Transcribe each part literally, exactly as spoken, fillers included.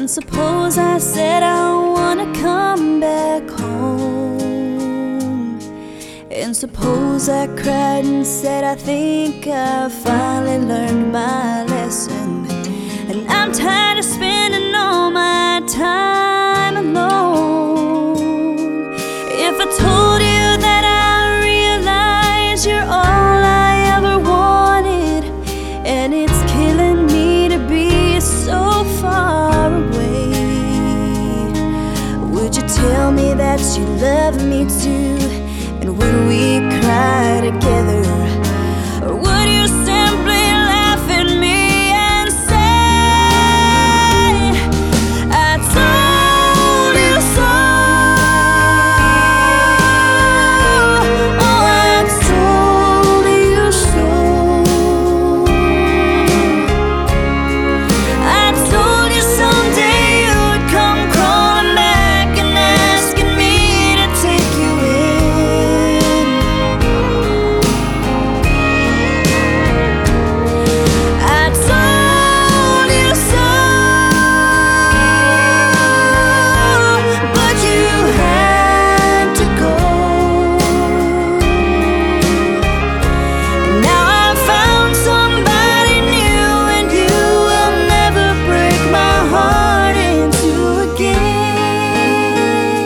And suppose I said I wanna come back home, and suppose I cried and said I think I finally learned my lesson, and I'm tired of spending all my time alone. If I told you that I realize you're all I ever wanted, and it's killing me to be so far away, would you tell me that you love me too? And would we cry together? Or would you simply laugh at me and say, I told you so? Oh, I told you so. I told you someday you would come crawling back and asking me to take you in. I told you so, but you had to go. Now I found somebody new, and you will never break my heart in two again.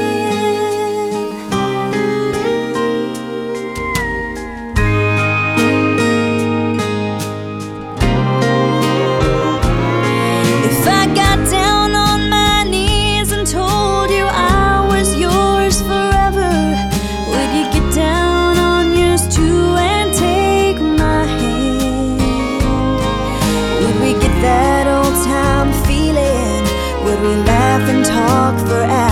If I got down on my knees and told you I was yours forever, would you get down on yours too and take my hand? Would we get that old time feeling? Would we laugh and talk for hours?